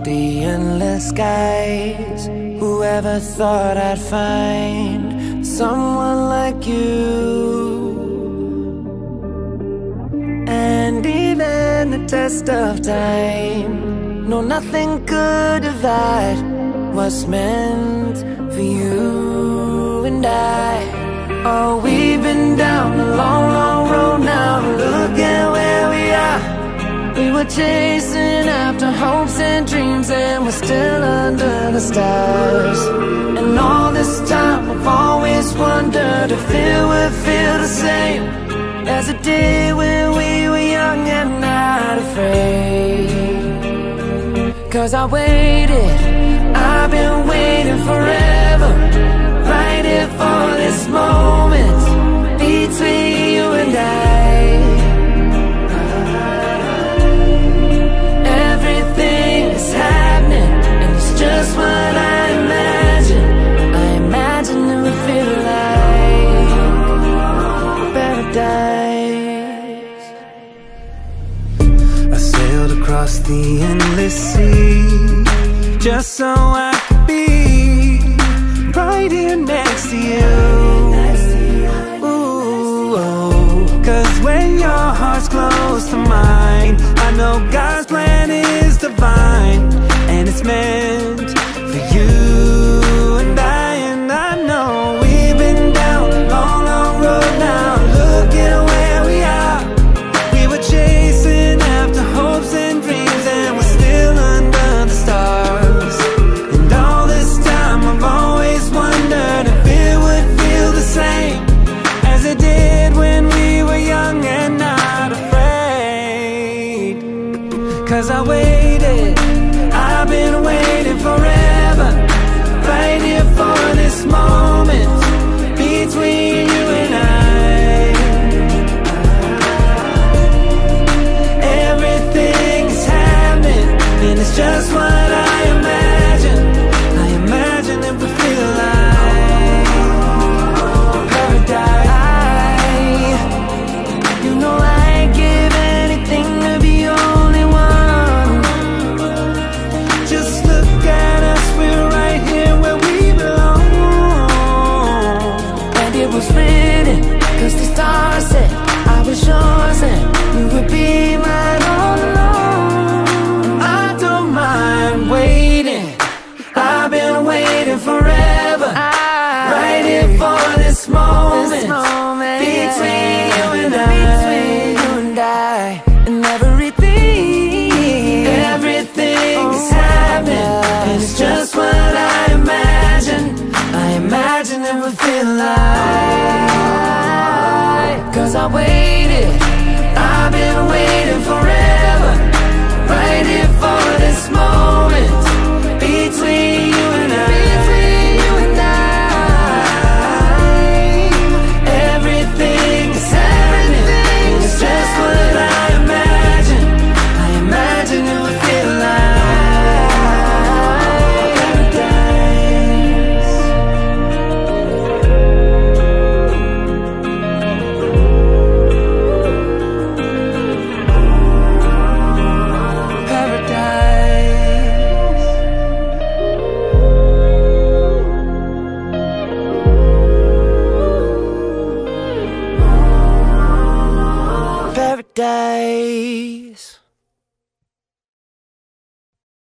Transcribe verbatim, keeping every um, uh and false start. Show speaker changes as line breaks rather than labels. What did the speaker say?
the endless skies. Whoever thought I'd find someone like you? And even the test of time, no, nothing could divide what's meant for you and I. Oh, we've been down a long, long road now. Look at where we are. We were chasing after hopes and dreams, and we're still under the stars. And all this time I've always wondered if it would feel the same as it did when we were young and not afraid. Cause I waited, I've been waiting forever, right here for this moment between you and I. Everything is happening, and it's just what I imagine. I imagine it would feel like paradise. I sailed across the endless sea just so I could be right here next to you. Ooh, oh. Cause when your heart's close to mine, I know God's plan is divine, and it's meant for you and I. And I know we've been down a long, long road now. Look at where we are. We were chasing after hopes and dreams, and we're still under the stars. And all this time I've always wondered if it would feel the same as it did when we were young and not afraid. Cause I waited, I've been waiting forever, right here for this moment between you and I. Everything is happening, and it's just what I imagine. I imagine it would feel like paradise. You know I'd give anything to be only one. Just look at us, we're right here where we belong. And it was written, cause the stars said I was yours and you would be mine all along. I don't mind waiting, I've been waiting forever, right here for this moment, this moment between you and I. Between you and I. And everything, everything is happening, and it's just what I imagine. I imagine it would feel like. Cause I waited, I've been waiting forever, right here for this moment between you and I. Between you and I. Everything is happening, and it's just what I imagine. I imagine it would feel paradise. Paradise.